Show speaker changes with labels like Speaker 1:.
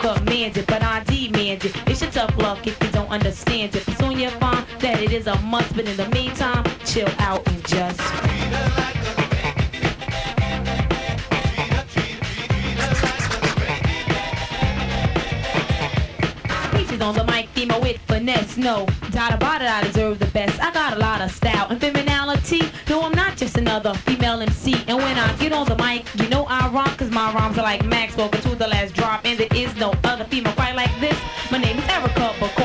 Speaker 1: commands it, but I demand it. It's your tough luck if you don't understand it. But soon you'll find that it is a must. But in the meantime, chill out and just on the mic, female with finesse. No doubt about it, I deserve the best. I got a lot of style and femininity. No, I'm not just another female MC. And when I get on the mic, you know I rock, cause my rhymes are like Maxwell, but to the last drop. And there is no other female quite like this. My name is Erica, but